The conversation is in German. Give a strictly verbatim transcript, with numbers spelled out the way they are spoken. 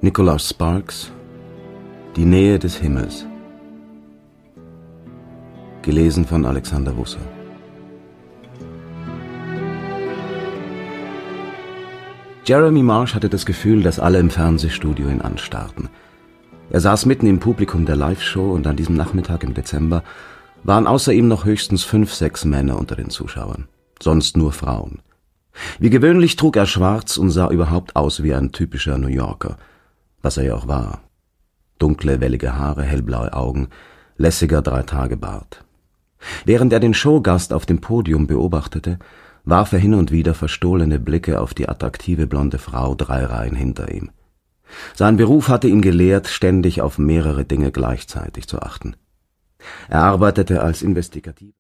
Nicholas Sparks, Die Nähe des Himmels. Gelesen von Alexander Wusser. Jeremy Marsh hatte das Gefühl, dass alle im Fernsehstudio ihn anstarrten. Er saß mitten im Publikum der Live-Show und an diesem Nachmittag im Dezember waren außer ihm noch höchstens fünf, sechs Männer unter den Zuschauern, sonst nur Frauen. Wie gewöhnlich trug er schwarz und sah überhaupt aus wie ein typischer New Yorker, was er ja auch war. Dunkle, wellige Haare, hellblaue Augen, lässiger Drei-Tage-Bart. Während er den Showgast auf dem Podium beobachtete, warf er hin und wieder verstohlene Blicke auf die attraktive blonde Frau drei Reihen hinter ihm. Sein Beruf hatte ihn gelehrt, ständig auf mehrere Dinge gleichzeitig zu achten. Er arbeitete als Investigativ